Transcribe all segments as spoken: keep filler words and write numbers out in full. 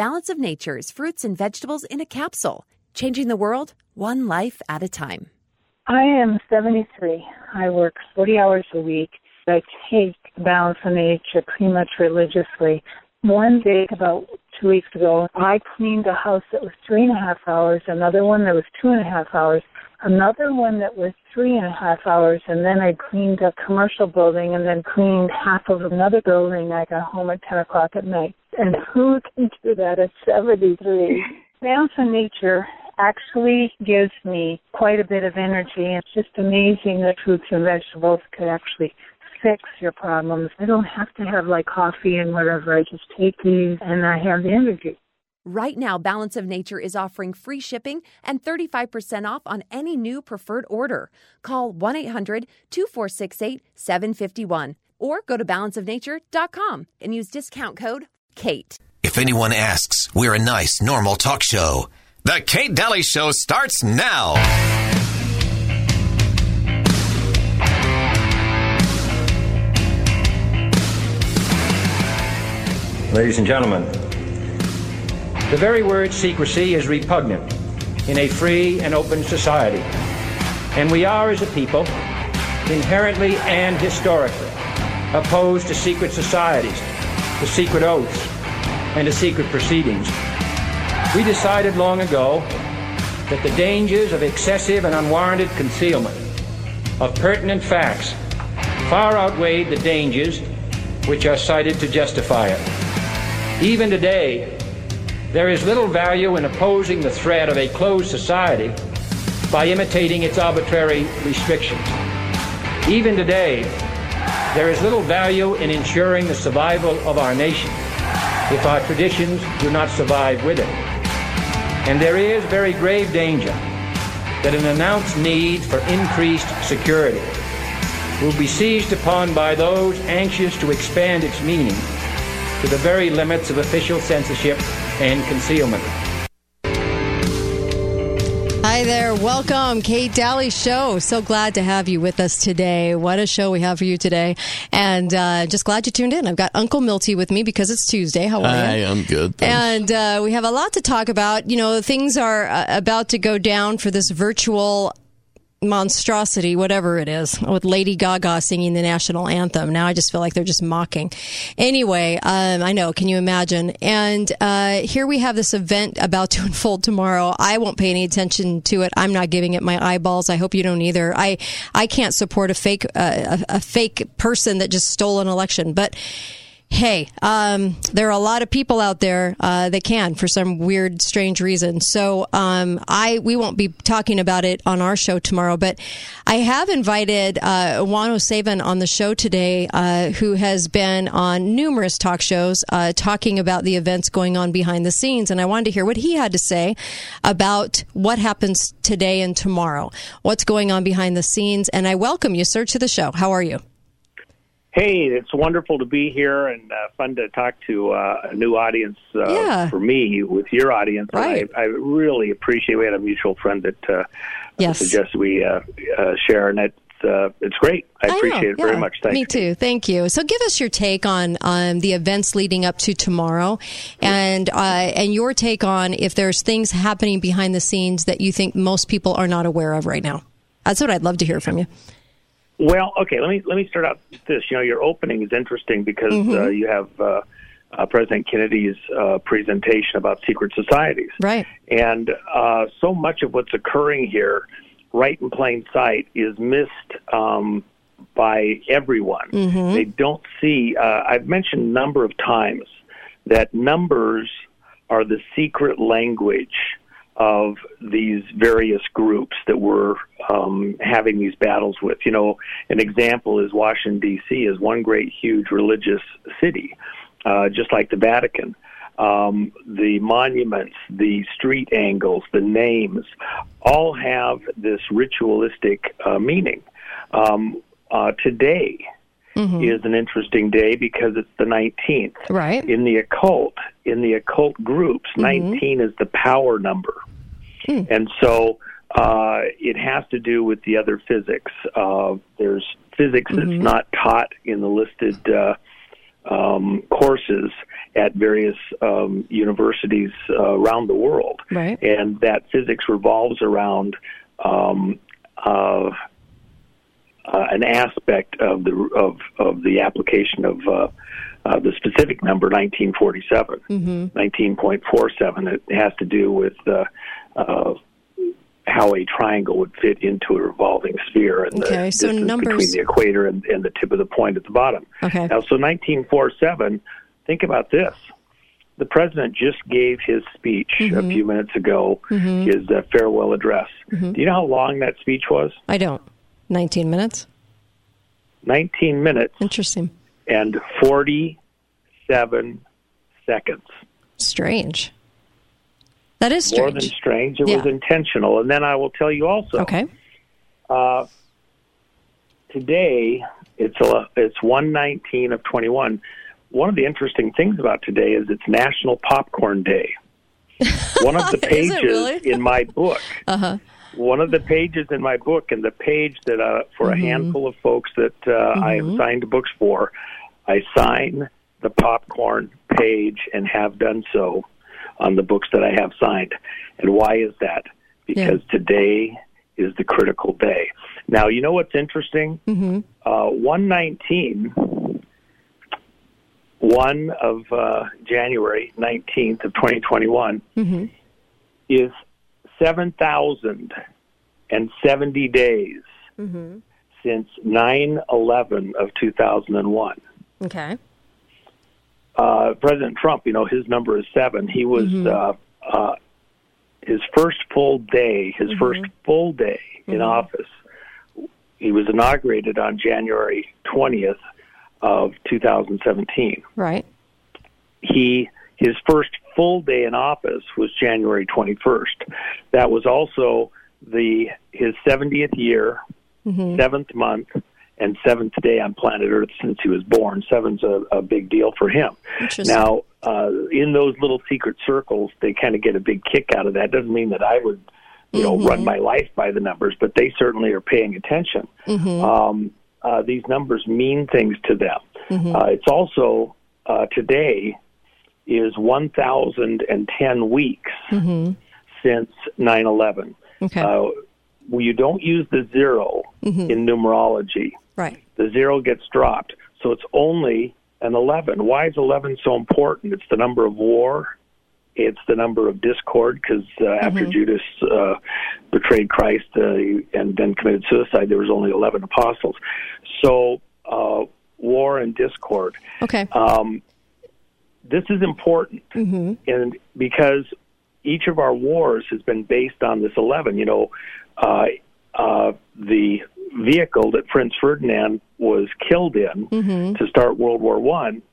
Balance of Nature's fruits and vegetables in a capsule, changing the world one life at a time. I am seventy-three. I work forty hours a week. I take Balance of Nature pretty much religiously. One day, about two weeks ago, I cleaned a house that was three and a half hours, another one that was two and a half hours, another one that was three and a half hours, and then I cleaned a commercial building and then cleaned half of another building. I got home at ten o'clock at night. And who can do that at seventy-three? Balance of Nature actually gives me quite a bit of energy. It's just amazing that fruits and vegetables could actually fix your problems. I don't have to have like coffee and whatever. I just take these and I have the energy. Right now, Balance of Nature is offering free shipping and thirty-five percent off on any new preferred order. Call one eight hundred two four six eight seven five one or go to balance of nature dot com and use discount code KATE. If anyone asks, we're a nice, normal talk show. The Kate Daly Show starts now. Ladies and gentlemen, the very word secrecy is repugnant in a free and open society. And we are, as a people, inherently and historically opposed to secret societies, to secret oaths, and to secret proceedings. We decided long ago that the dangers of excessive and unwarranted concealment of pertinent facts far outweighed the dangers which are cited to justify it. Even today, there is little value in opposing the threat of a closed society by imitating its arbitrary restrictions. Even today, there is little value in ensuring the survival of our nation if our traditions do not survive with it. And there is very grave danger that an announced need for increased security will be seized upon by those anxious to expand its meaning to the very limits of official censorship and concealment. Hi there. Welcome, Kate Daly Show. So glad to have you with us today. What a show we have for you today. And uh, just glad you tuned in. I've got Uncle Milty with me because it's Tuesday. How are Hi, you? I'm good. Thanks. And uh, we have a lot to talk about. You know, things are uh, about to go down for this virtual monstrosity, whatever it is, with Lady Gaga singing the national anthem. Now I just feel like they're just mocking. Anyway, um, I know, can you imagine? And uh, here we have this event about to unfold tomorrow. I won't pay any attention to it. I'm not giving it my eyeballs. I hope you don't either. I, I can't support a fake, uh, a, a fake person that just stole an election. But hey, um, there are a lot of people out there uh, that can for some weird, strange reason. So um, I we won't be talking about it on our show tomorrow, but I have invited uh, Juan O'Savin on the show today, uh, who has been on numerous talk shows uh, talking about the events going on behind the scenes. And I wanted to hear what he had to say about what happens today and tomorrow, what's going on behind the scenes. And I welcome you, sir, to the show. How are you? Hey, it's wonderful to be here and uh, fun to talk to uh, a new audience uh, yeah. for me with your audience. Right. I, I really appreciate. We had a mutual friend that uh, yes. suggested we uh, uh, share, and it's uh, it's great. I, I appreciate know, it very yeah. much. Thanks. Me too. Thank you. So, give us your take on um, the events leading up to tomorrow, and uh, and your take on if there's things happening behind the scenes that you think most people are not aware of right now. That's what I'd love to hear from you. Well, okay, let me let me start out with this. You know, your opening is interesting because Mm-hmm. uh, you have uh, uh, President Kennedy's uh, presentation about secret societies. Right. And uh, so much of what's occurring here, right in plain sight, is missed um, by everyone. Mm-hmm. They don't see, uh, I've mentioned a number of times that numbers are the secret language of these various groups that we're um, having these battles with. You know, an example is Washington, D C is one great, huge religious city, uh, just like the Vatican. Um, the monuments, the street angles, the names, all have this ritualistic uh, meaning. Um, uh, today mm-hmm. is an interesting day because it's the nineteenth. Right. In the occult, in the occult groups, mm-hmm. nineteen is the power number. Mm. And so uh, it has to do with the other physics. Uh, there's physics mm-hmm. that's not taught in the listed uh, um, courses at various um, universities uh, around the world, right. and that physics revolves around um, uh, uh, an aspect of the of of the application of uh, uh, the specific number nineteen forty-seven, mm-hmm. nineteen point four seven. It has to do with uh, uh, how a triangle would fit into a revolving sphere, and okay, the so distance numbers... between the equator and, and the tip of the point at the bottom. Okay. Now, so nineteen forty-seven, think about this. The president just gave his speech mm-hmm. a few minutes ago, mm-hmm. his uh, farewell address. Mm-hmm. Do you know how long that speech was? I don't. nineteen minutes? nineteen minutes. Interesting. And forty-seven seconds. Strange. That is strange. More than strange. It yeah. was intentional. And then I will tell you also. Okay. Uh, today, it's a, it's one nineteen of twenty-one. One of the interesting things about today is it's National Popcorn Day. One of the pages really? in my book, uh-huh. one of the pages in my book, and the page that uh, for mm-hmm. a handful of folks that uh, mm-hmm. I have signed books for, I sign the popcorn page and have done so on the books that I have signed. And why is that? Because yeah. today is the critical day. Now, you know what's interesting? Mm-hmm. Uh, one nineteen, one of uh, January nineteenth of twenty twenty-one, mm-hmm. is seven thousand seventy days mm-hmm. since nine eleven of two thousand one. Okay. Uh, President Trump, you know, his number is seven. He was mm-hmm. uh, uh, his first full day, his mm-hmm. first full day in mm-hmm. office. He was inaugurated on January twentieth of two thousand seventeen. Right. He his first full day in office was January twenty-first. That was also the his seventieth year, mm-hmm. seventh month, and seventh day on planet Earth since he was born. Seven's a, a big deal for him. Now, uh, in those little secret circles, they kind of get a big kick out of that. Doesn't mean that I would, you know, mm-hmm. run my life by the numbers, but they certainly are paying attention. Mm-hmm. Um, uh, these numbers mean things to them. Mm-hmm. Uh, it's also, uh, today is one thousand ten weeks mm-hmm. since nine eleven. Okay. Uh, well, you don't use the zero mm-hmm. in numerology. Right. The zero gets dropped. So it's only an eleven. Why is eleven so important? It's the number of war. It's the number of discord, because uh, mm-hmm. after Judas uh, betrayed Christ uh, and then committed suicide, there was only eleven apostles. So uh, war and discord. Okay. Um, this is important, mm-hmm. and because each of our wars has been based on this eleven. You know, uh, uh, the vehicle that Prince Ferdinand was killed in mm-hmm. to start World War One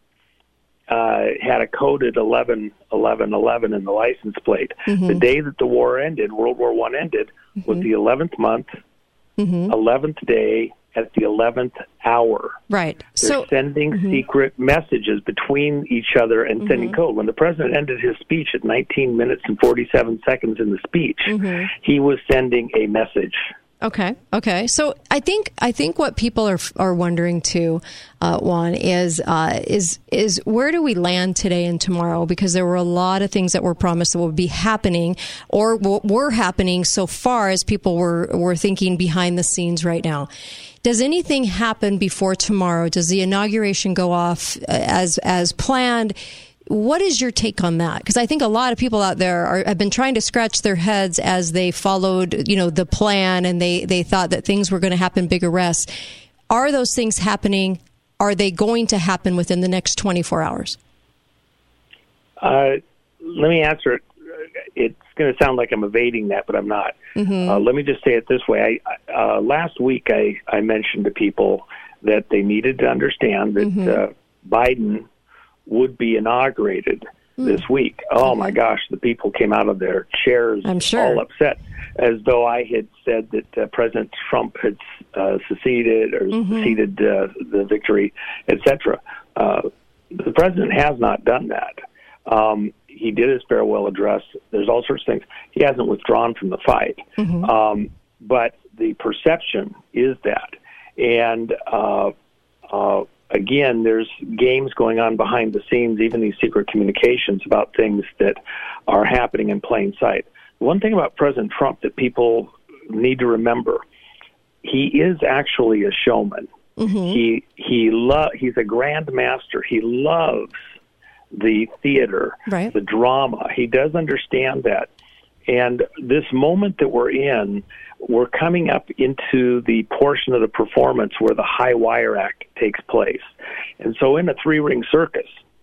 uh, had a coded eleven, eleven, eleven in the license plate. Mm-hmm. The day that the war ended, World War One ended, mm-hmm. was the eleventh month, mm-hmm. eleventh day, at the eleventh hour. Right. They're so, sending mm-hmm. secret messages between each other and sending mm-hmm. code. When the president ended his speech at nineteen minutes and forty-seven seconds in the speech, mm-hmm. he was sending a message. Okay. Okay. So I think I think what people are are wondering too, uh, Juan, is uh, is is where do we land today and tomorrow? Because there were a lot of things that were promised that would be happening, or were happening so far as people were were thinking behind the scenes right now. Does anything happen before tomorrow? Does the inauguration go off as as planned? What is your take on that? Because I think a lot of people out there are, have been trying to scratch their heads as they followed, you know, the plan, and they, they thought that things were going to happen big arrests. Are those things happening? Are they going to happen within the next twenty-four hours? Uh, let me answer it. It's going to sound like I'm evading that, but I'm not. Mm-hmm. Uh, let me just say it this way. I, uh, last week, I, I mentioned to people that they needed to understand that mm-hmm. uh, Biden would be inaugurated mm. this week. Oh, okay. My gosh, the people came out of their chairs I'm sure. all upset, as though I had said that uh, President Trump had uh, seceded or mm-hmm. ceded uh, the victory, et cetera. Uh, the president has not done that. Um, he did his farewell address. There's all sorts of things. He hasn't withdrawn from the fight. Mm-hmm. Um, but the perception is that. And uh, uh, again, there's games going on behind the scenes, even these secret communications about things that are happening in plain sight. One thing about President Trump that people need to remember, he is actually a showman. Mm-hmm. He he lo- he's a grand master. He loves the theater, right. the drama. He does understand that. And this moment that we're in, we're coming up into the portion of the performance where the high wire act takes place. And so in a three-ring circus,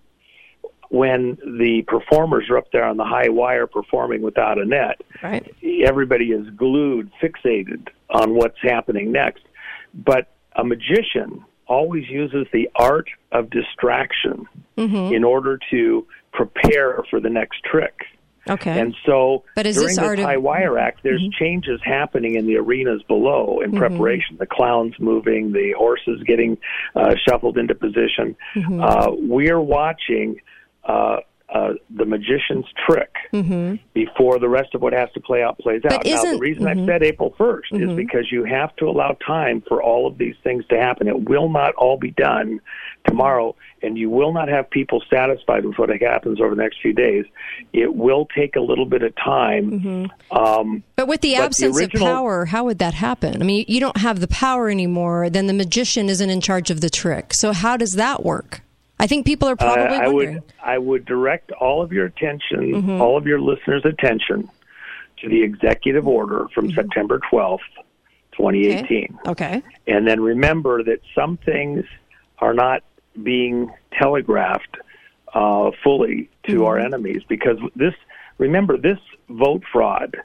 when the performers are up there on the high wire performing without a net, right. everybody is glued, fixated on what's happening next. But a magician always uses the art of distraction mm-hmm. in order to prepare for the next trick. Okay. And so but is during this this art high of... wire act, there's mm-hmm. changes happening in the arenas below in mm-hmm. preparation. The clowns moving, the horses getting uh, shuffled into position. Mm-hmm. Uh, we're watching uh, uh, the magician's trick mm-hmm. before the rest of what has to play out plays but out. Now, the reason mm-hmm. I've said April first mm-hmm. is because you have to allow time for all of these things to happen. It will not all be done tomorrow, and you will not have people satisfied with what happens over the next few days. It will take a little bit of time. Mm-hmm. Um, but with the but absence the original, of power, how would that happen? I mean, you don't have the power anymore, then the magician isn't in charge of the trick. So how does that work? I think people are probably uh, I wondering. Would, I would direct all of your attention, mm-hmm. all of your listeners' attention, to the executive order from mm-hmm. September twelfth, twenty eighteen. Okay. okay. And then remember that some things are not being telegraphed uh, fully to mm-hmm. our enemies, because this, remember, this vote fraud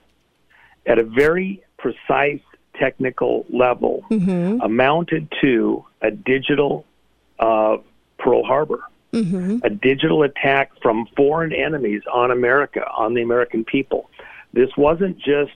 at a very precise technical level mm-hmm. amounted to a digital uh, Pearl Harbor, mm-hmm. a digital attack from foreign enemies on America, on the American people. This wasn't just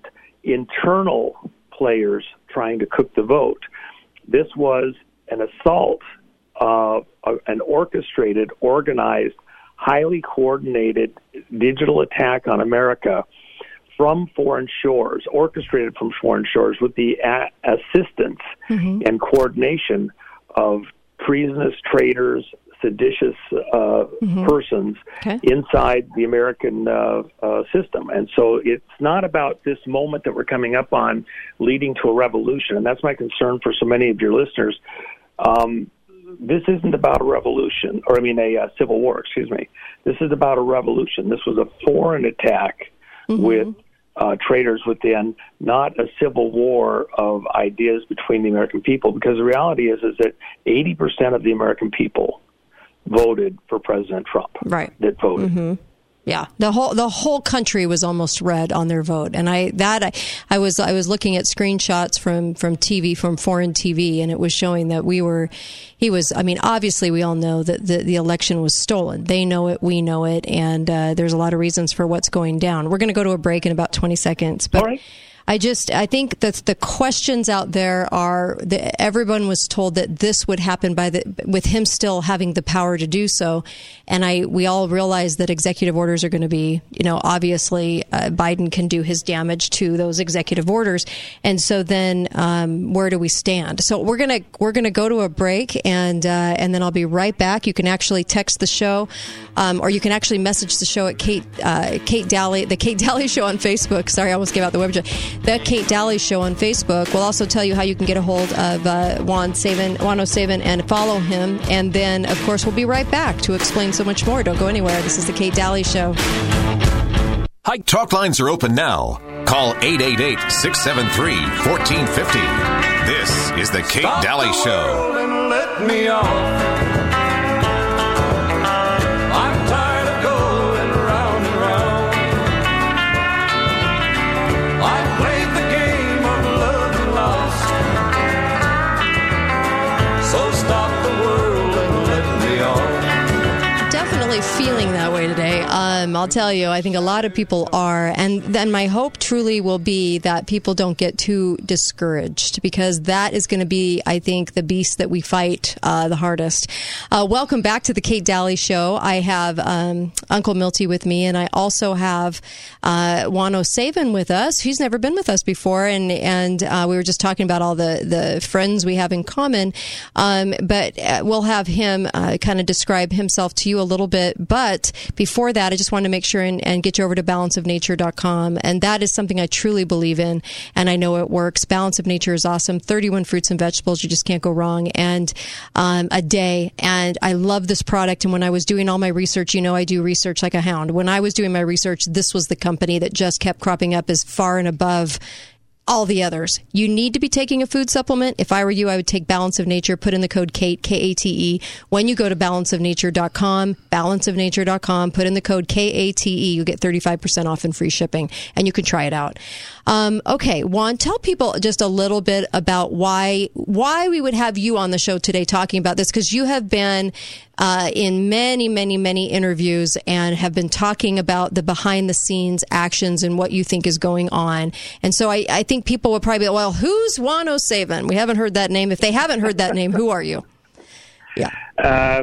internal players trying to cook the vote. This was an assault, uh, an orchestrated, organized, highly coordinated digital attack on America from foreign shores, orchestrated from foreign shores with the a- assistance mm-hmm. and coordination of treasonous traitors, seditious uh, mm-hmm. persons okay. inside the American uh, uh, system. And so it's not about this moment that we're coming up on leading to a revolution. And that's my concern for so many of your listeners. Um, this isn't about a revolution, or I mean a uh, civil war, excuse me. This is about a revolution. This was a foreign attack mm-hmm. with Uh, traitors within, not a civil war of ideas between the American people, because the reality is is that eighty percent of the American people voted for President Trump. Right. That voted. Mm-hmm. Yeah, the whole the whole country was almost red on their vote, and I that I, I was I was looking at screenshots from, from T V from foreign T V, and it was showing that we were he was I mean obviously we all know that the, the election was stolen. They know it, we know it, and uh, there's a lot of reasons for what's going down. We're going to go to a break in about twenty seconds, but. All right. I just, I think that the questions out there are that everyone was told that this would happen by the, with him still having the power to do so. And I, we all realize that executive orders are going to be, you know, obviously uh, Biden can do his damage to those executive orders. And so then, um, where do we stand? So we're going to, we're going to go to a break and, uh, and then I'll be right back. You can actually text the show, um, or you can actually message the show at Kate, uh, Kate Daly, the Kate Daly Show on Facebook. Sorry, I almost gave out the web address. The Kate Daly Show on Facebook. We'll also tell you how you can get a hold of uh, Juan Saban, Juan O'Savin, and follow him. And then, of course, we'll be right back to explain so much more. Don't go anywhere. This is the Kate Daly Show. Hi, talk lines are open now. Call eight eight eight, six seven three, one four five zero. This is the Kate Stop Daly the Show. And let me off. Feeling that way today. Um, am. I'll tell you, I think a lot of people are. And then my hope truly will be that people don't get too discouraged, because that is going to be, I think, the beast that we fight uh, the hardest. Uh, welcome back to the Kate Daly Show. I have um, Uncle Milty with me, and I also have uh, Juan O'Savin with us. He's never been with us before, and and uh, we were just talking about all the, the friends we have in common. Um, but uh, we'll have him uh, kind of describe himself to you a little bit. But before that, I just wanted to make sure and, and get you over to balance of nature dot com. And that is something I truly believe in, and I know it works. Balance of Nature is awesome. thirty-one fruits and vegetables. You just can't go wrong. And um, a day. And I love this product. And when I was doing all my research, you know I do research like a hound. When I was doing my research, this was the company that just kept cropping up as far and above all the others. You need to be taking a food supplement. If I were you, I would take Balance of Nature, put in the code KATE, K A T E. When you go to balance of nature dot com, balance of nature dot com, put in the code K A T E, you get thirty-five percent off and free shipping, and you can try it out. Um, okay, Juan, tell people just a little bit about why why we would have you on the show today talking about this, because you have been uh, in many, many, many interviews and have been talking about the behind-the-scenes actions and what you think is going on. And so I, I think people would probably be, well, who's Juan O'Savin? We haven't heard that name. If they haven't heard that name, who are you? Yeah. Uh,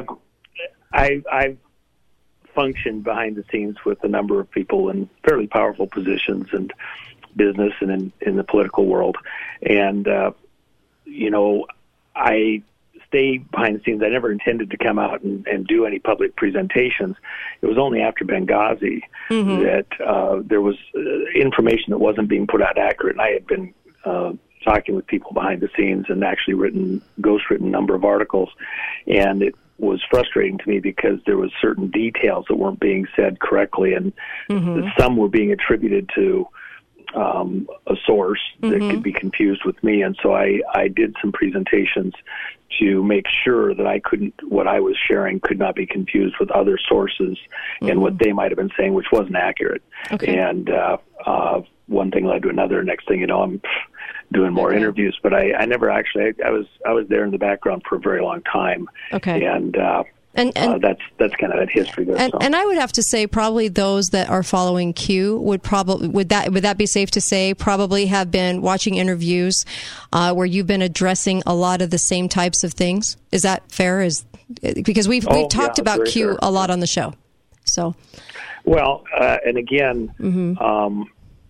I, I've functioned behind the scenes with a number of people in fairly powerful positions and business and in, in the political world. And, uh, you know, I stay behind the scenes. I never intended to come out and, and do any public presentations. It was only after Benghazi mm-hmm. that uh, there was uh, information that wasn't being put out accurate. And I had been uh, talking with people behind the scenes and actually written, ghost-written a number of articles. And it was frustrating to me because there was certain details that weren't being said correctly, and mm-hmm. some were being attributed to um, a source that mm-hmm. could be confused with me. And so I, I did some presentations to make sure that I couldn't, what I was sharing could not be confused with other sources mm-hmm. and what they might have been saying, which wasn't accurate. Okay. And uh, uh, one thing led to another. Next thing you know, I'm doing more okay. interviews, but I, I never actually, I, I was, I was there in the background for a very long time. Okay. And, uh, And, and uh, that's that's kind of that history there. And, so. and I would have to say, probably those that are following Q would probably would that would that be safe to say probably have been watching interviews uh, where you've been addressing a lot of the same types of things. Is that fair? Is because we've oh, we've talked yeah, about Q fair. a lot on the show. So, well, uh, and again, mm-hmm. um,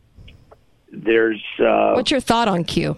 there's uh, what's your thought on Q?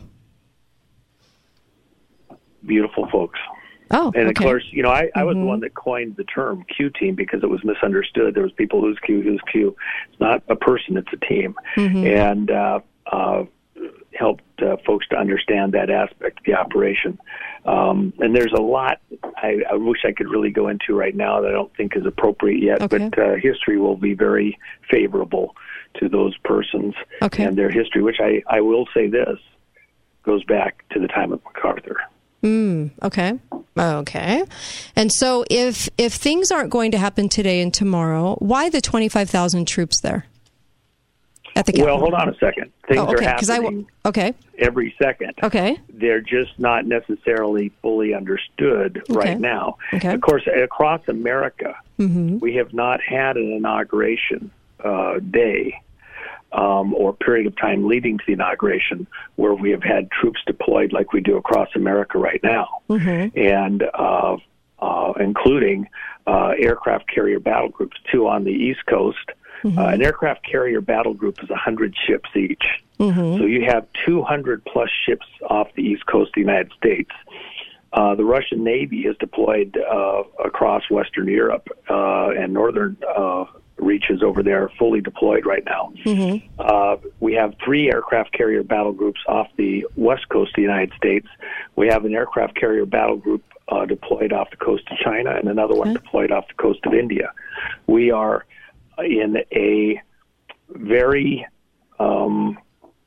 Beautiful folks. Oh, and of okay. course, you know, I, I was mm-hmm. the one that coined the term Q team because it was misunderstood. There was people who's Q, who's Q. It's not a person; it's a team, mm-hmm. and uh, uh, helped uh, folks to understand that aspect of the operation. Um, and there's a lot I, I wish I could really go into right now that I don't think is appropriate yet. Okay. But uh, history will be very favorable to those persons okay. and their history, which I, I will say this goes back to the time of MacArthur. Mm, okay. Okay. And so if if things aren't going to happen today and tomorrow, why the twenty-five thousand troops there at the Capitol? Well, hold on a second. Things oh, okay. are happening I w- okay. every second. Okay. They're just not necessarily fully understood okay. right now. Okay. Of course, across America, mm-hmm. we have not had an inauguration uh, day Um, or period of time leading to the inauguration where we have had troops deployed like we do across America right now, mm-hmm. and uh, uh, including uh, aircraft carrier battle groups, two on the East Coast. Mm-hmm. Uh, an aircraft carrier battle group is one hundred ships each. Mm-hmm. So you have two hundred plus ships off the East Coast of the United States. Uh, the Russian Navy is deployed uh, across Western Europe uh, and northern uh reaches over there, fully deployed right now. Mm-hmm. Uh, we have three aircraft carrier battle groups off the west coast of the United States. We have an aircraft carrier battle group uh, deployed off the coast of China and another okay. one deployed off the coast of India. We are in a very um,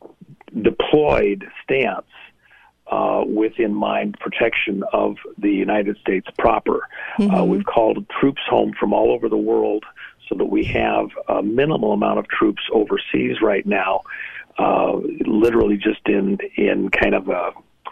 deployed stance uh, with in mind protection of the United States proper. Mm-hmm. Uh, we've called troops home from all over the world so that we have a minimal amount of troops overseas right now, uh, literally just in, in kind of a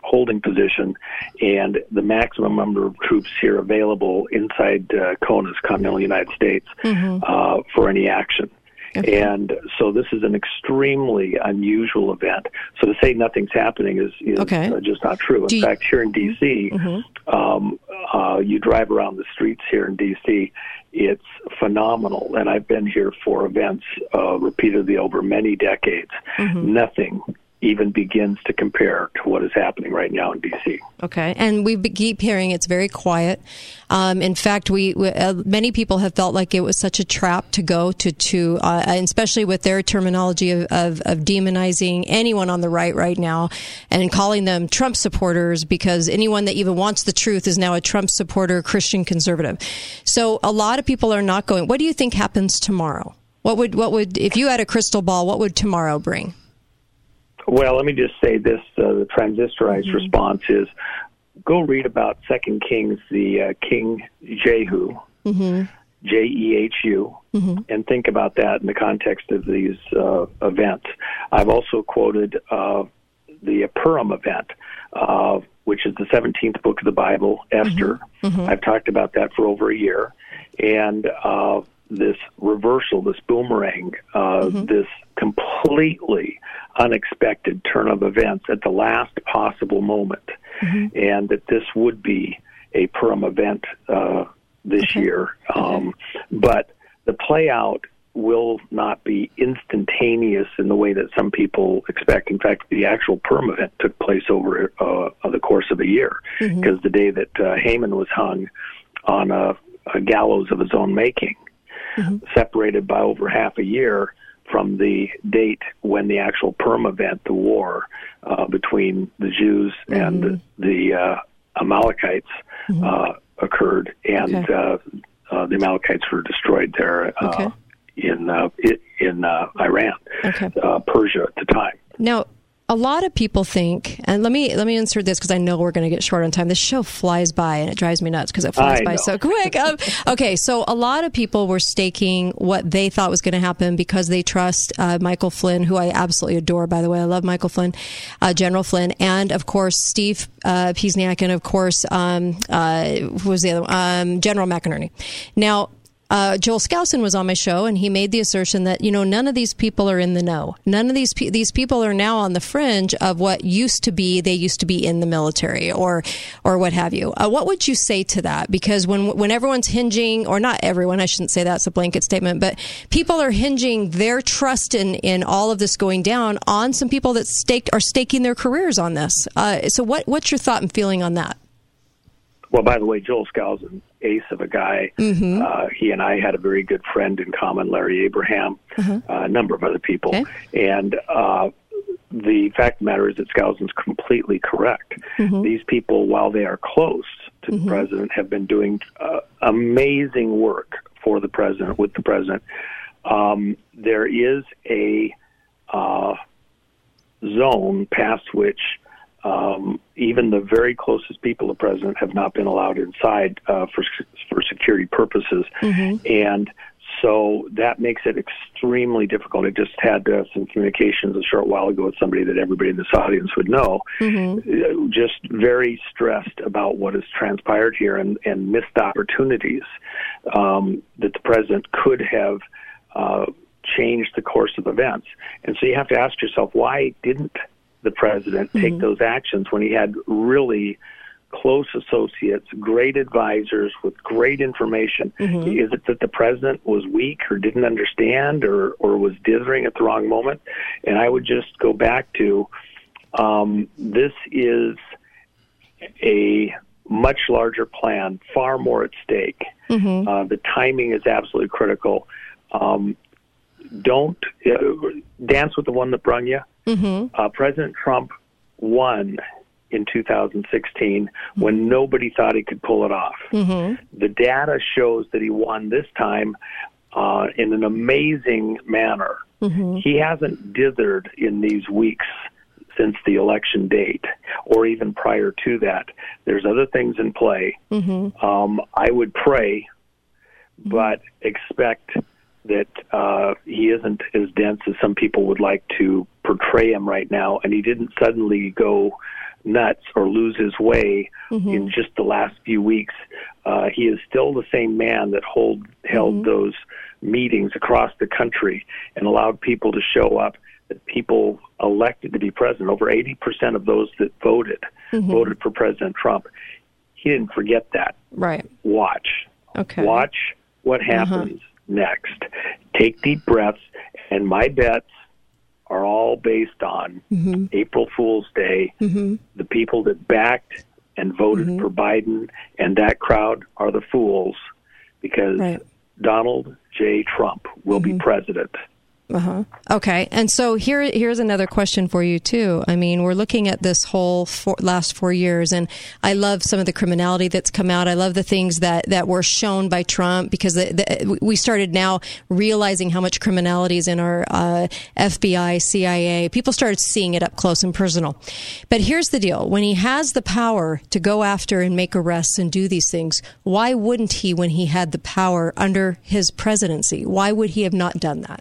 holding position, and the maximum number of troops here available inside uh, CONUS, continental United States, mm-hmm. uh, for any action. Okay. And so this is an extremely unusual event. So to say nothing's happening is, is okay. uh, just not true. In Do fact, you... here in D C, mm-hmm. um, uh, you drive around the streets here in D C, it's phenomenal. And I've been here for events uh, repeatedly over many decades. Mm-hmm. Nothing even begins to compare to what is happening right now in D C. Okay, and we keep hearing it's very quiet. Um, in fact, we, we uh, many people have felt like it was such a trap to go to, to uh, especially with their terminology of, of, of demonizing anyone on the right right now and calling them Trump supporters, because anyone that even wants the truth is now a Trump supporter, Christian conservative. So a lot of people are not going. What do you think happens tomorrow? What would what would if you had a crystal ball? What would tomorrow bring? Well, let me just say this. Uh, the transistorized mm-hmm. response is, go read about Second Kings, the uh, King Jehu, mm-hmm. J E H U, mm-hmm. and think about that in the context of these uh, events. I've also quoted uh, the Purim event, uh, which is the seventeenth book of the Bible, Esther. Mm-hmm. I've talked about that for over a year. And uh, this reversal, this boomerang, uh, mm-hmm. this completely unexpected turn of events at the last possible moment, mm-hmm. and that this would be a Purim event uh, this okay. year. Um, okay. But the play out will not be instantaneous in the way that some people expect. In fact, the actual Purim event took place over uh, the course of a year, because mm-hmm. the day that uh, Haman was hung on a, a gallows of his own making, mm-hmm. separated by over half a year from the date when the actual Purim event, the war uh, between the Jews mm-hmm. and the uh, Amalekites, mm-hmm. uh, occurred, and okay. uh, uh, the Amalekites were destroyed there uh, okay. in uh, in uh, Iran, okay. uh, Persia at the time. Now, a lot of people think, and let me let me insert this because I know we're going to get short on time. This show flies by, and it drives me nuts because it flies I by know. so quick. Um, okay, so a lot of people were staking what they thought was going to happen because they trust uh, Michael Flynn, who I absolutely adore, by the way. I love Michael Flynn, uh, General Flynn, and, of course, Steve uh, Piesniak, and, of course, um, uh, who was the other one? Um, General McInerney. Now, Uh, Joel Skousen was on my show, and he made the assertion that, you know, none of these people are in the know. None of these pe- these people are now on the fringe of what used to be, they used to be in the military or or what have you. Uh, what would you say to that? Because when when everyone's hinging, or not everyone, I shouldn't say that's a blanket statement, but people are hinging their trust in, in all of this going down on some people that staked are staking their careers on this. Uh, so what what's your thought and feeling on that? Well, by the way, Joel Skousen, ace of a guy. Mm-hmm. Uh, he and I had a very good friend in common, Larry Abraham, uh-huh. uh, a number of other people. Okay. And uh, the fact of the matter is that Skousen's completely correct. Mm-hmm. These people, while they are close to mm-hmm. the president, have been doing uh, amazing work for the president, with the president. Um, there is a uh, zone past which Um, even the very closest people of the president have not been allowed inside uh, for for security purposes. Mm-hmm. And so that makes it extremely difficult. I just had uh, some communications a short while ago with somebody that everybody in this audience would know, mm-hmm. uh, just very stressed about what has transpired here and, and missed opportunities um, that the president could have uh, changed the course of events. And so you have to ask yourself, why didn't the president take mm-hmm. those actions when he had really close associates, great advisors with great information? Mm-hmm. Is it that the president was weak or didn't understand or, or was dithering at the wrong moment? And I would just go back to um, this is a much larger plan, far more at stake. Mm-hmm. Uh, the timing is absolutely critical. Um, don't uh, dance with the one that brung you. Mm-hmm. Uh, President Trump won in two thousand sixteen mm-hmm. when nobody thought he could pull it off. Mm-hmm. The data shows that he won this time uh, in an amazing manner. Mm-hmm. He hasn't dithered in these weeks since the election date, or even prior to that. There's other things in play. Mm-hmm. Um, I would pray, but expect that uh, he isn't as dense as some people would like to portray him right now, and he didn't suddenly go nuts or lose his way mm-hmm. in just the last few weeks. Uh, he is still the same man that hold, held mm-hmm. those meetings across the country and allowed people to show up, that people elected to be president. Over eighty percent of those that voted, mm-hmm. voted for President Trump. He didn't forget that. Right. Watch. Okay. Watch what happens uh-huh. next. Take deep breaths, and my bets are all based on mm-hmm. April Fool's Day. Mm-hmm. The people that backed and voted mm-hmm. for Biden and that crowd are the fools, because right. Donald J. Trump will mm-hmm. be president. Uh-huh. Okay. And so here, here's another question for you, too. I mean, we're looking at this whole four, last four years, and I love some of the criminality that's come out. I love the things that, that were shown by Trump, because the, the, we started now realizing how much criminality is in our uh, F B I, C I A. People started seeing it up close and personal. But here's the deal. When he has the power to go after and make arrests and do these things, why wouldn't he when he had the power under his presidency? Why would he have not done that?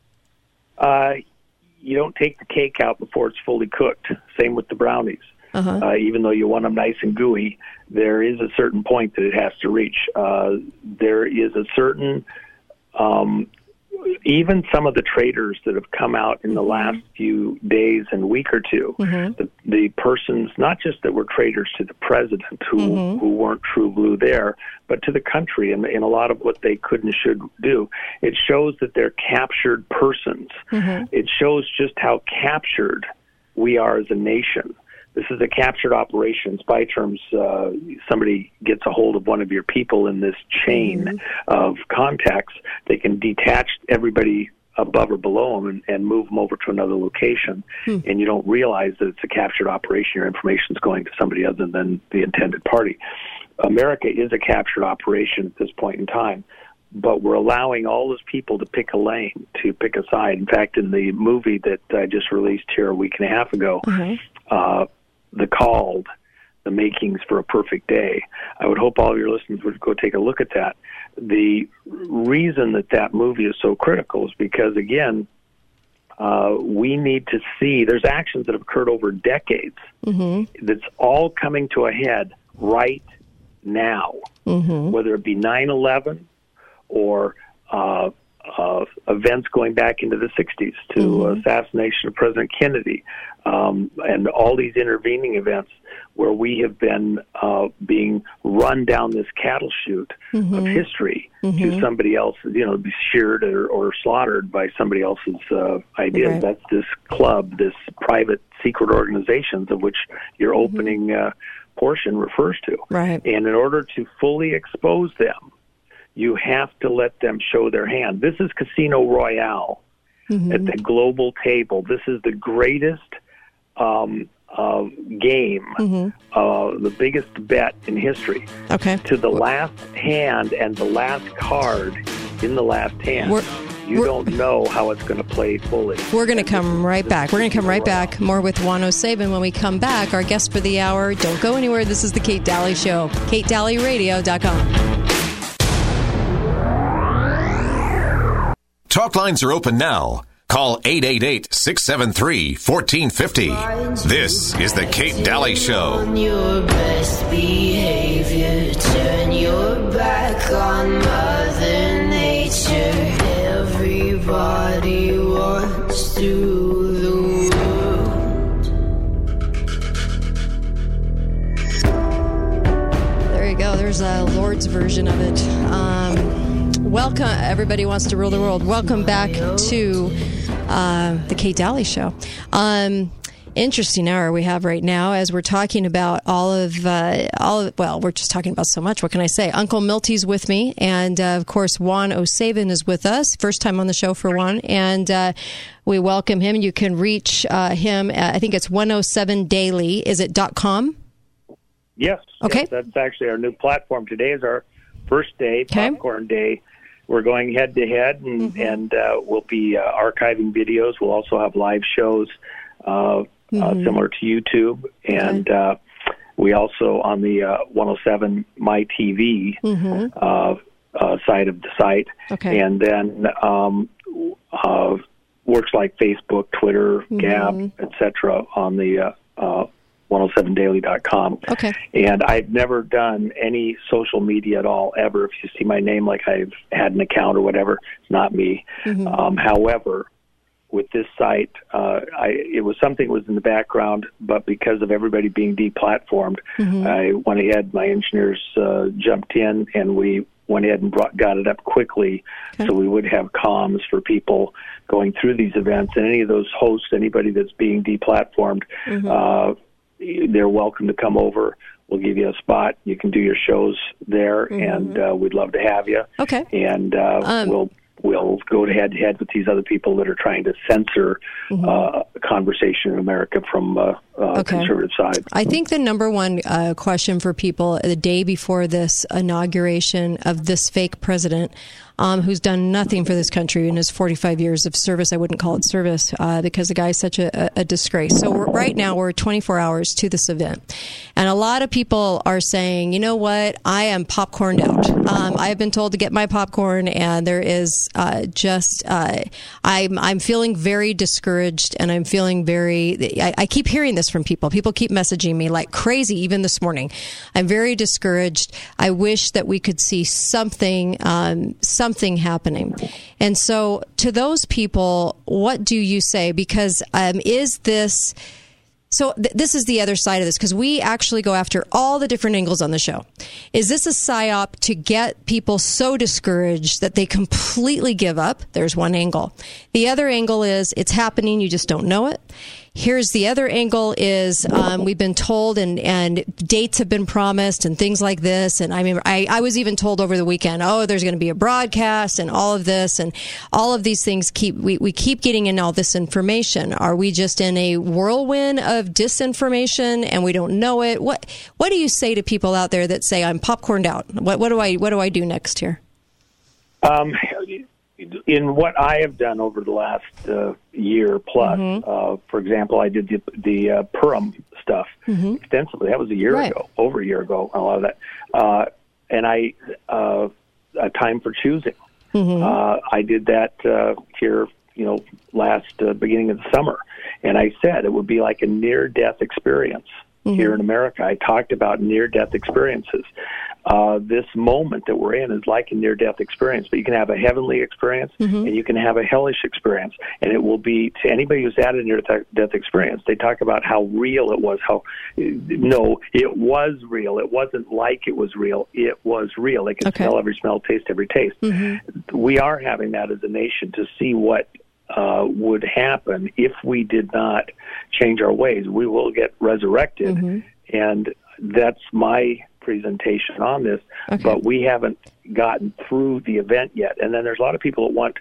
Uh, you don't take the cake out before it's fully cooked. Same with the brownies. Uh-huh. Uh, even though you want them nice and gooey, there is a certain point that it has to reach. Uh, there is a certain, um, even some of the traitors that have come out in the last few days and week or two, mm-hmm. the, the persons, not just that were traitors to the president, who, mm-hmm. who weren't true blue there, but to the country and in a lot of what they could and should do. It shows that they're captured persons. Mm-hmm. It shows just how captured we are as a nation. This is a captured operation. Spy terms, uh, somebody gets a hold of one of your people in this chain mm-hmm. of contacts, they can detach everybody above or below them and, and move them over to another location. Mm. And you don't realize that it's a captured operation. Your information is going to somebody other than the intended party. America is a captured operation at this point in time, but we're allowing all those people to pick a lane, to pick a side. In fact, in the movie that I just released here a week and a half ago, mm-hmm. uh, The Called, The Makings for a Perfect Day, I would hope all of your listeners would go take a look at that. The reason that that movie is so critical is because, again, uh, we need to see there's actions that have occurred over decades mm-hmm. that's all coming to a head right now, mm-hmm. whether it be nine eleven or uh, uh, events going back into the sixties to mm-hmm. assassination of President Kennedy, um, and all these intervening events where we have been uh, being run down this cattle chute mm-hmm. of history mm-hmm. to somebody else, you know, be sheared or, or slaughtered by somebody else's uh, ideas. Right. That's this club, this private secret organizations of which your mm-hmm. opening uh, portion refers to. Right. And in order to fully expose them, you have to let them show their hand. This is Casino Royale mm-hmm. at the global table. This is the greatest um, uh, game, mm-hmm. uh, the biggest bet in history. Okay. To the last hand and the last card in the last hand. We're, you we're, don't know how it's going to play fully. We're going to come right back. We're going to come right back. More with Juan O'Savin when we come back. Our guest for the hour. Don't go anywhere. This is the Kate Daly Show. Kate Daly Radio dot com. Talk lines are open now. Call eight eight eight, six seven three, one four five zero. This is the Kate Daly Show. On your best behavior, turn your back on Mother Nature. Everybody wants to the world. There you go. There's a Lord's version of it. Um... Welcome, everybody wants to rule the world. Welcome back to uh, the Kate Daly Show. Um, interesting hour we have right now as we're talking about all of, uh, all of, well, we're just talking about so much. What can I say? Uncle Milty's with me. And, uh, of course, Juan O'Savin is with us. First time on the show for Juan. And uh, we welcome him. You can reach uh, him at, I think it's one oh seven daily. Is it .com? Yes. Okay. Yes, that's actually our new platform. Today is our first day, Popcorn okay. Day. We're going head to head, and, mm-hmm. and uh, we'll be uh, archiving videos. We'll also have live shows uh, mm-hmm. uh, similar to YouTube, and okay. uh, we also on the uh, one oh seven My T V. Mm-hmm. Uh, uh, side of the site. Okay. And then um, uh, works like Facebook, Twitter, mm-hmm. Gab, et cetera on the uh, uh, one oh seven daily dot com. Okay. And I've never done any social media at all, ever. If you see my name, like I've had an account or whatever, it's not me. Mm-hmm. Um, however, with this site, uh, I, it was something that was in the background, but because of everybody being deplatformed, mm-hmm. I went ahead, my engineers uh, jumped in, and we went ahead and brought, got it up quickly okay. so we would have comms for people going through these events. And any of those hosts, anybody that's being deplatformed, mm-hmm. uh, they're welcome to come over. We'll give you a spot. You can do your shows there, mm-hmm. and uh, we'd love to have you. Okay. And uh, um, we'll we'll go head to head with these other people that are trying to censor mm-hmm. uh, conversation in America from uh, uh, okay. conservative side. I think the number one uh, question for people the day before this inauguration of this fake president, um, who's done nothing for this country in his forty-five years of service, I wouldn't call it service, uh, because the guy's such a, a disgrace. So we're, right now we're twenty-four hours to this event. And a lot of people are saying, you know what, I am popcorned out. Um, I have been told to get my popcorn, and there is uh, just, uh, I'm, I'm feeling very discouraged, and I'm feeling very, I, I keep hearing this from people. People keep messaging me like crazy, even this morning. I'm very discouraged. I wish that we could see something, um, something happening. And so to those people, what do you say? Because um, is this... So th- this is the other side of this, because we actually go after all the different angles on the show. Is this a psyop to get people so discouraged that they completely give up? There's one angle. The other angle is it's happening, you just don't know it. Here's the other angle is um, we've been told and, and dates have been promised and things like this. And I mean, I, I was even told over the weekend, oh, there's going to be a broadcast and all of this and all of these things keep, we, we keep getting in all this information. Are we just in a whirlwind of disinformation and we don't know it? What, what do you say to people out there that say I'm popcorned out? What, what do I, what do I do next here? Um, in what I have done over the last uh, year plus, mm-hmm. uh, for example, I did the, the uh, Purim stuff mm-hmm. extensively. That was a year right. ago, over a year ago, a lot of that. Uh, and I, uh, A Time for Choosing. Mm-hmm. Uh, I did that uh, here, you know, last uh, beginning of the summer. And I said it would be like a near-death experience mm-hmm. here in America. I talked about near-death experiences. Uh, this moment that we're in is like a near-death experience, but you can have a heavenly experience mm-hmm. and you can have a hellish experience. And it will be, to anybody who's had a near-death experience, they talk about how real it was, how, no, it was real. It wasn't like it was real. It was real. They could okay. smell every smell, taste every taste. Mm-hmm. We are having that as a nation to see what uh, would happen if we did not change our ways. We will get resurrected, mm-hmm. and that's my presentation on this, okay. but we haven't gotten through the event yet. And then there's a lot of people that want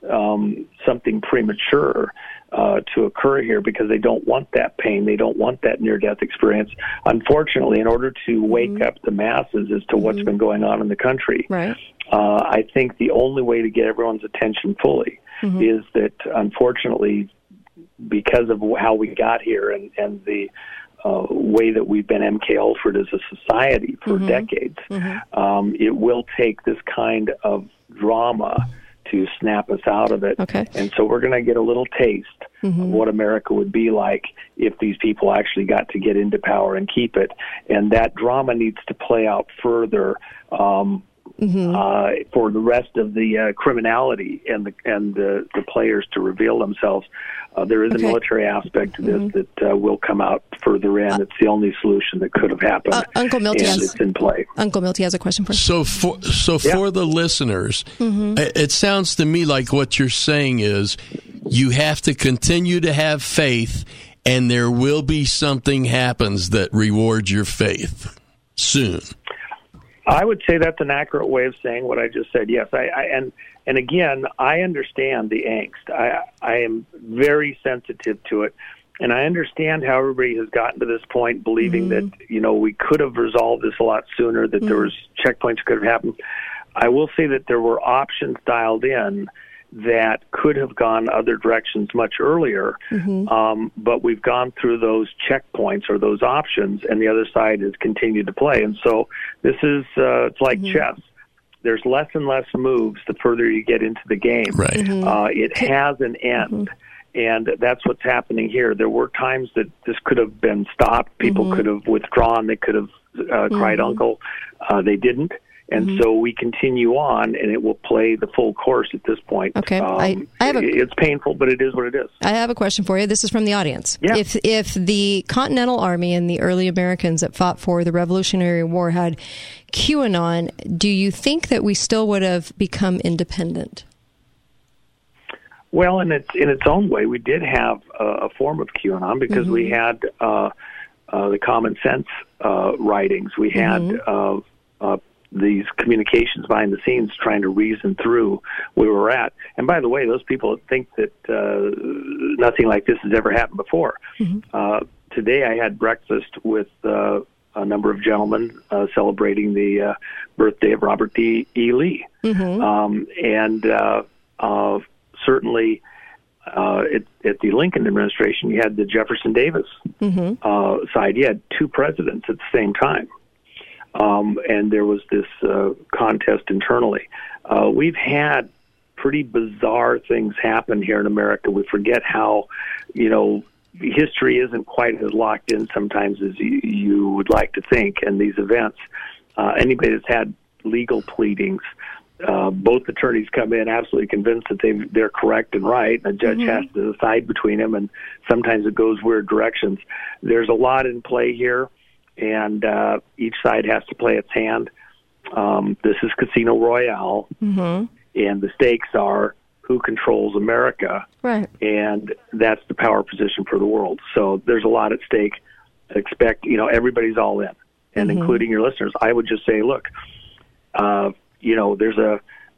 um, something premature uh, to occur here because they don't want that pain. They don't want that near-death experience. Unfortunately, in order to wake mm-hmm. up the masses as to mm-hmm. what's been going on in the country, right. uh, I think the only way to get everyone's attention fully mm-hmm. is that, unfortunately, because of how we got here and, and the Uh, way that we've been M K Ultra'd as a society for mm-hmm. decades, mm-hmm. Um, it will take this kind of drama to snap us out of it. Okay. And so we're going to get a little taste mm-hmm. of what America would be like if these people actually got to get into power and keep it. And that drama needs to play out further um, mm-hmm. uh, for the rest of the uh, criminality and the and the, the players to reveal themselves. Uh, there is okay. a military aspect to this mm-hmm. that uh, will come out further in. Uh, it's the only solution that could have happened. Uh, Uncle Milty and has, it's in play. Uncle Milty has a question for you. So for, so yeah. for the listeners, mm-hmm. it, it sounds to me like what you're saying is you have to continue to have faith, and there will be something happens that rewards your faith soon. I would say that's an accurate way of saying what I just said. Yes, I, I and and again, I understand the angst. I I am very sensitive to it, and I understand how everybody has gotten to this point, believing mm-hmm. that you know we could have resolved this a lot sooner. That mm-hmm. there was checkpoints could have happened. I will say that there were options dialed in that could have gone other directions much earlier, mm-hmm. um, but we've gone through those checkpoints or those options, and the other side has continued to play. And so this is uh, it's like mm-hmm. chess. there's less and less moves the further you get into the game. Right. Mm-hmm. Uh, it has an end. Mm-hmm. And that's what's happening here. There were times that this could have been stopped. People mm-hmm. could have withdrawn. They could have uh, mm-hmm. cried uncle. Uh, they didn't. And mm-hmm. so we continue on, and it will play the full course at this point. Okay. Um, I, I have a, it's painful, but it is what it is. I have a question for you. This is from the audience. Yeah. If, if the Continental Army and the early Americans that fought for the Revolutionary War had QAnon, do you think that we still would have become independent? Well, in its in its own way, we did have a, a form of QAnon because mm-hmm. we had uh, uh, the common sense uh, writings. We had mm-hmm. uh, uh, these communications behind the scenes trying to reason through where we're at. And by the way, those people think that uh, nothing like this has ever happened before. Mm-hmm. Uh, today I had breakfast with uh, a number of gentlemen uh, celebrating the uh, birthday of Robert D. E. Lee. Mm-hmm. Um, and uh, uh, certainly uh, at, at the Lincoln administration, you had the Jefferson Davis mm-hmm. uh, side. You had two presidents at the same time. Um, and there was this uh, contest internally. Uh, we've had pretty bizarre things happen here in America. We forget how, you know, history isn't quite as locked in sometimes as you, you would like to think. And these events, uh, anybody that's had legal pleadings, uh, both attorneys come in absolutely convinced that they they're correct and right, and a judge mm-hmm. has to decide between them, and sometimes it goes weird directions. There's a lot in play here. And uh, each side has to play its hand. Um, this is Casino Royale, mm-hmm. and the stakes are who controls America, right? And that's the power position for the world. So there's a lot at stake. Expect, you know, everybody's all in, and mm-hmm. including your listeners. I would just say, look, uh, you know, there's a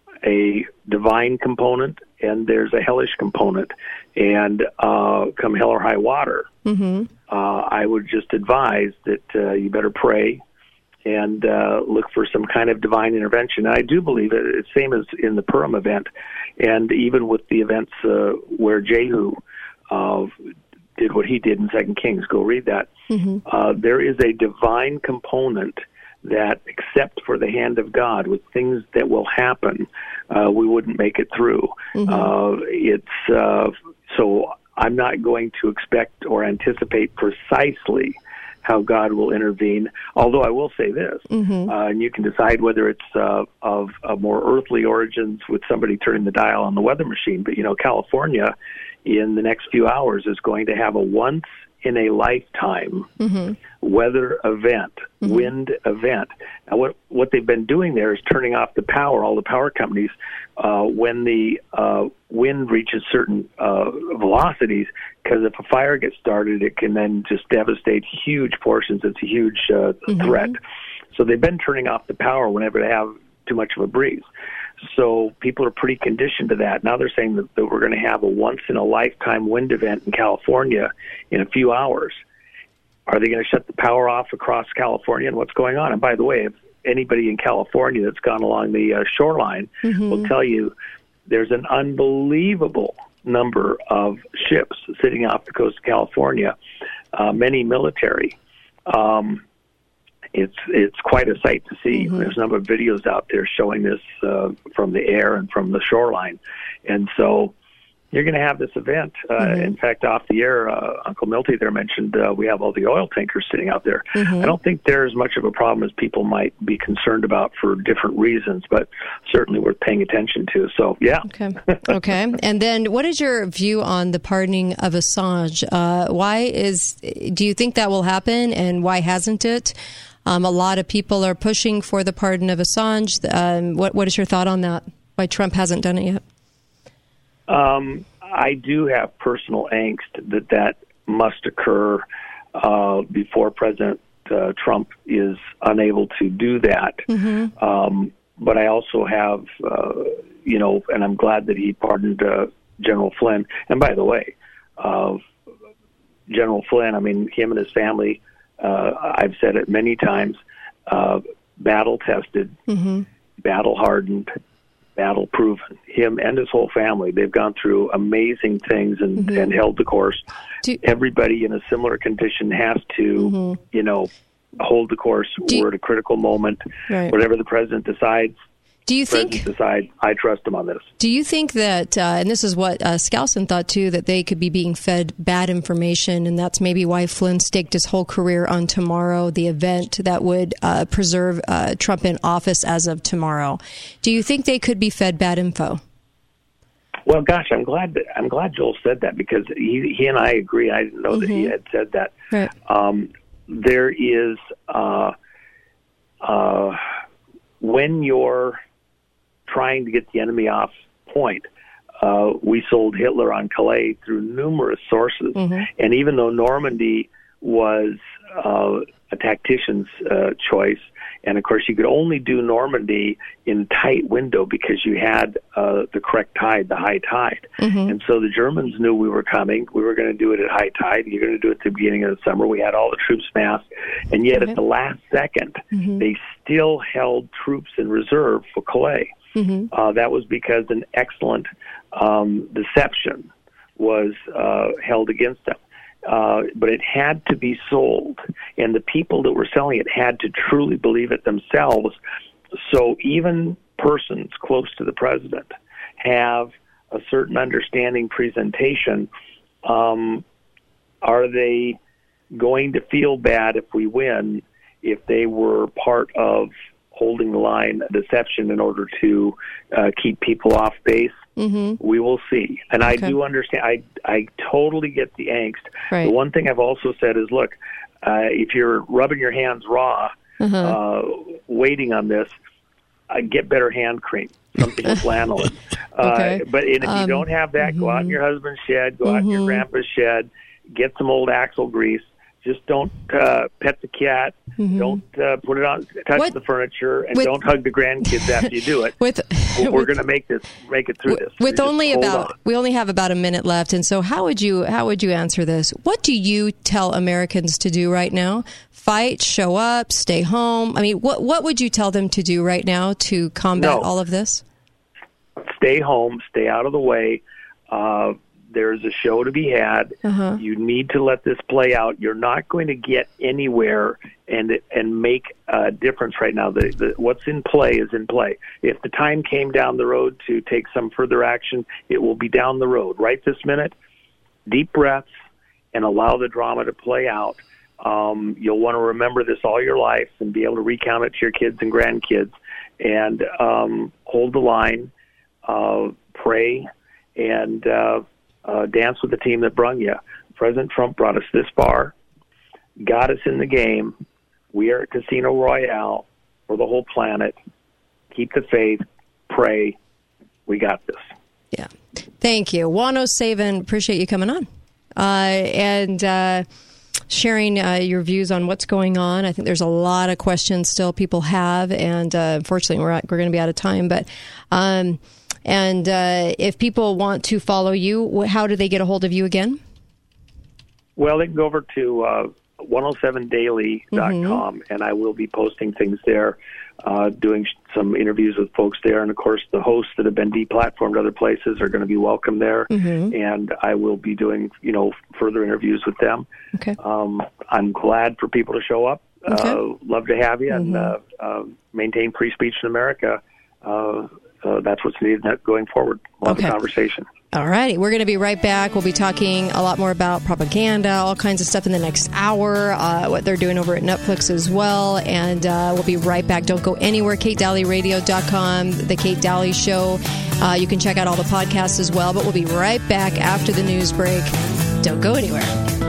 a divine component and there's a hellish component, and uh, come hell or high water, mm-hmm. uh, I would just advise that uh, you better pray and uh, look for some kind of divine intervention. And I do believe it, it's same as in the Purim event, and even with the events uh, where Jehu uh, did what he did in Second Kings. Go read that. Mm-hmm. Uh, there is a divine component that, except for the hand of God, with things that will happen, uh, we wouldn't make it through. Mm-hmm. Uh, it's uh, so I'm not going to expect or anticipate precisely how God will intervene, although I will say this, mm-hmm. uh, and you can decide whether it's uh, of, of more earthly origins with somebody turning the dial on the weather machine, but, you know, California in the next few hours is going to have a once in a lifetime mm-hmm. weather event, mm-hmm. wind event. Now, what what they've been doing there is turning off the power, all the power companies, uh, when the uh, wind reaches certain uh, velocities, because if a fire gets started, it can then just devastate huge portions. It's a huge uh, mm-hmm. threat. So they've been turning off the power whenever they have too much of a breeze. So people are pretty conditioned to that. Now they're saying that, that we're going to have a once-in-a-lifetime wind event in California in a few hours. Are they going to shut the power off across California, and what's going on? And by the way, if anybody in California that's gone along the uh, shoreline mm-hmm. will tell you there's an unbelievable number of ships sitting off the coast of California, uh, many military. Um It's it's quite a sight to see. Mm-hmm. There's a number of videos out there showing this uh, from the air and from the shoreline. And so you're going to have this event. Uh, mm-hmm. In fact, off the air, uh, Uncle Milty there mentioned uh, we have all the oil tankers sitting out there. Mm-hmm. I don't think there's much of a problem as people might be concerned about for different reasons, but certainly worth paying attention to. So, yeah. Okay. Okay. And then what is your view on the pardoning of Assange? Uh, why is, do you think that will happen, and why hasn't it? Um, a lot of people are pushing for the pardon of Assange. Um, what, what is your thought on that? Why Trump hasn't done it yet? Um, I do have personal angst that that must occur uh, before President uh, Trump is unable to do that. Mm-hmm. Um, but I also have, uh, you know, and I'm glad that he pardoned uh, General Flynn. And by the way, uh, General Flynn, I mean, him and his family, Uh, I've said it many times, uh, battle-tested, mm-hmm. battle-hardened, battle-proven. Him and his whole family, they've gone through amazing things and, mm-hmm. and held the course. Do, Everybody in a similar condition has to, mm-hmm. you know, hold the course. Do, We're at a critical moment. Right. Whatever the president decides, Do you the think? President decides, I trust him on this. Do you think that, uh, and this is what uh, Skousen thought too, that they could be being fed bad information, and that's maybe why Flynn staked his whole career on tomorrow, the event that would uh, preserve uh, Trump in office as of tomorrow. Do you think they could be fed bad info? Well, gosh, I'm glad that I'm glad Joel said that, because he he and I agree. I didn't know mm-hmm. that he had said that. Right. Um, there is uh, uh, when you're trying to get the enemy off point. Uh, we sold Hitler on Calais through numerous sources, mm-hmm. and even though Normandy was uh, a tactician's uh, choice, and of course you could only do Normandy in tight window because you had uh, the correct tide, the high tide, mm-hmm. and so the Germans knew we were coming. We were going to do it at high tide. You're going to do it at the beginning of the summer. We had all the troops massed, and yet okay. at the last second, mm-hmm. they still held troops in reserve for Calais. Mm-hmm. Uh, that was because an excellent um, deception was uh, held against them. Uh, but it had to be sold, and the people that were selling it had to truly believe it themselves. So even persons close to the president have a certain understanding presentation. Um, are they going to feel bad if we win if they were part of holding the line deception in order to uh, keep people off base? Mm-hmm. We will see. And okay. I do understand. I I totally get the angst. Right. The one thing I've also said is, look, uh, if you're rubbing your hands raw, uh-huh. uh, waiting on this, uh, get better hand cream, something with lanolin. okay. uh, but and if um, you don't have that, mm-hmm. go out in your husband's shed, go mm-hmm. out in your grandpa's shed, get some old axle grease. Just don't uh, pet the cat. Mm-hmm. Don't uh, put it on, touch what? the furniture, and with, don't hug the grandkids after you do it. With, we're with, going to make this, make it through with, this. With Just only about, on. we only have about a minute left, and so how would you, how would you answer this? What do you tell Americans to do right now? Fight, show up, stay home. I mean, what what would you tell them to do right now to combat no. all of this? Stay home, stay out of the way. Uh, There's a show to be had. Uh-huh. You need to let this play out. You're not going to get anywhere and and make a difference right now. The, the, what's in play is in play. If the time came down the road to take some further action, it will be down the road. Right this minute, deep breaths and allow the drama to play out. Um, you'll want to remember this all your life and be able to recount it to your kids and grandkids. And um, hold the line, uh, pray, and uh, Uh, dance with the team that brung you. President Trump brought us this far, got us in the game. We are at Casino Royale for the whole planet. Keep the faith, pray. We got this. Yeah. Thank you. Juan O'Savin, appreciate you coming on uh, and uh, sharing uh, your views on what's going on. I think there's a lot of questions still people have, and uh, unfortunately we're, we're going to be out of time. But um And uh, if people want to follow you, how do they get a hold of you again? Well, they can go over to uh, one oh seven daily dot com, mm-hmm. and I will be posting things there, uh, doing some interviews with folks there. And, of course, the hosts that have been deplatformed other places are going to be welcome there, mm-hmm. and I will be doing, you know, further interviews with them. Okay. Um, I'm glad for people to show up. Okay. Uh, love to have you, mm-hmm. and uh, uh, maintain free speech in America. Uh So that's what's needed going forward. We'll have okay. a conversation. All righty. We're going to be right back. We'll be talking a lot more about propaganda, all kinds of stuff in the next hour, uh, what they're doing over at Netflix as well. And uh, we'll be right back. Don't go anywhere. Kate Dalley Radio dot com, The Kate Dalley Show. Uh, you can check out all the podcasts as well. But we'll be right back after the news break. Don't go anywhere.